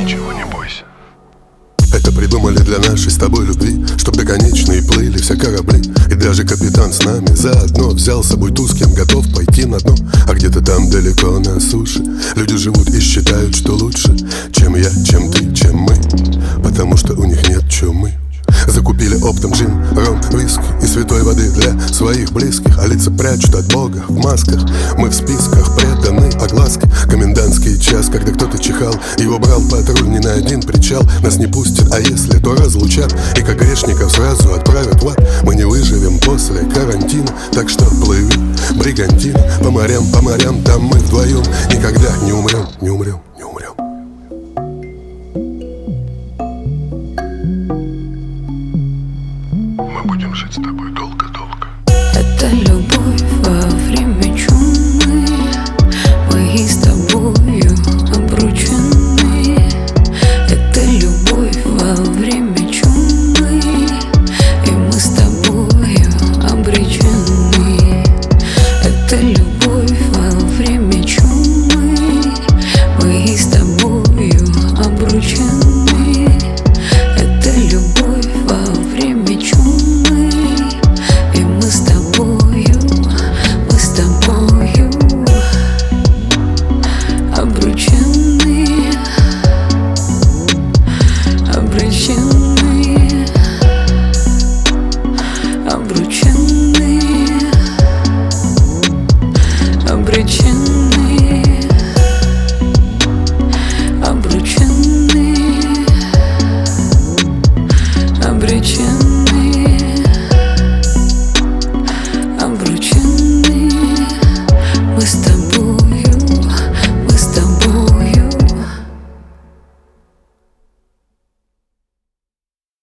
ничего не бойся. Это придумали для нашей с тобой любви, чтоб до конечной плыли все корабли. И даже капитан с нами заодно взял с собой ту, с кем готов пойти на дно. А где-то там далеко на суше люди живут и считают, что лучше, чем я, чем ты, чем мы, потому что у них нет чумы. Закупили оптом джин, ром, виски и святой воды для своих близких, а лица прячут от Бога в масках. Мы в списках преданы огласке. Комендантский час, когда кто-то чихал, его брал патруль не на один причал. Нас не пустят, а если, то разлучат, и как грешников сразу отправят в ад. Мы не выживем после карантина, так что плыви, бригантина, по морям, там мы вдвоем никогда не умрем, не умрем.